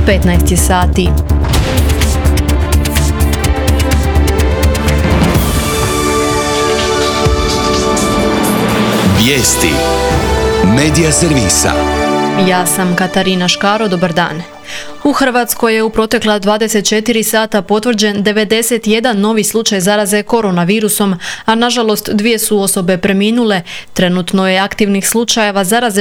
15 sati. Vijesti Medija servisa. Ja sam Katarina Škaro, dobar dan. U Hrvatskoj je u protekla 24 sata potvrđen 91 novi slučaj zaraze koronavirusom, a nažalost 2 su osobe preminule. Trenutno je aktivnih slučajeva zaraze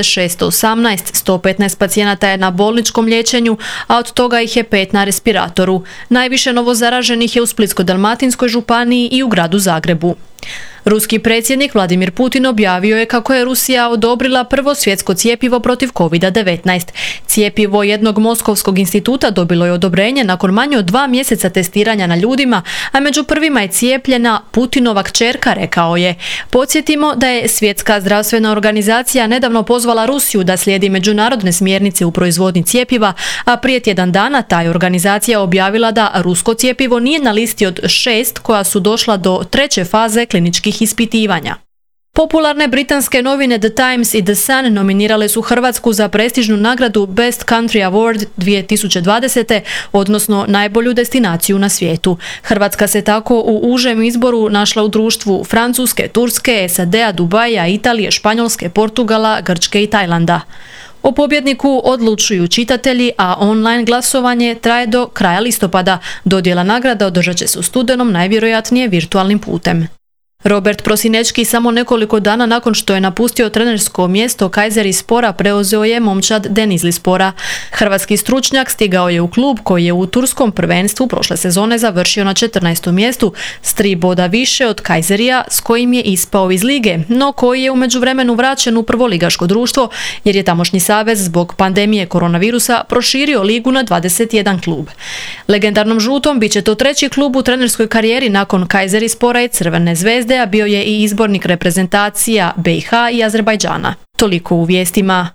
618, 115 pacijenata je na bolničkom liječenju, a od toga ih je 5 na respiratoru. Najviše novozaraženih je u Splitsko-dalmatinskoj županiji i u gradu Zagrebu. Ruski predsjednik Vladimir Putin objavio je kako je Rusija odobrila prvo svjetsko cjepivo protiv COVID-19. Cjepivo jednog moskovskog instituta dobilo je odobrenje nakon manje od 2 mjeseca testiranja na ljudima, a među prvima je cijepljena Putinova kćerka, rekao je. Podsjetimo da je Svjetska zdravstvena organizacija nedavno pozvala Rusiju da slijedi međunarodne smjernice u proizvodnji cjepiva, a prije tjedan dana ta je organizacija objavila da rusko cjepivo nije na listi od 6 koja su došla do 3. faze kliničkih ispitivanja. Popularne britanske novine The Times i The Sun nominirale su Hrvatsku za prestižnu nagradu Best Country Award 2020. odnosno najbolju destinaciju na svijetu. Hrvatska se tako u užem izboru našla u društvu Francuske, Turske, SAD-a, Dubaja, Italije, Španjolske, Portugala, Grčke i Tajlanda. O pobjedniku odlučuju čitatelji, a online glasovanje traje do kraja listopada. Dodjela nagrada održat će se u studenom, najvjerojatnije virtualnim putem. Robert Prosinečki samo nekoliko dana nakon što je napustio trenersko mjesto Kayserispora preuzeo je momčad Denizlispora. Hrvatski stručnjak stigao je u klub koji je u turskom prvenstvu prošle sezone završio na 14. mjestu s 3 boda više od Kayserija s kojim je ispao iz lige, no koji je u međuvremenu vraćen u prvoligaško društvo jer je tamošnji savez zbog pandemije koronavirusa proširio ligu na 21 klub. Legendarnom žutom bit će to 3. klub u trenerskoj karijeri nakon Kayserispora i Crvene zvezde, a bio je i izbornik reprezentacija BiH i Azerbajdžana. Toliko u vijestima.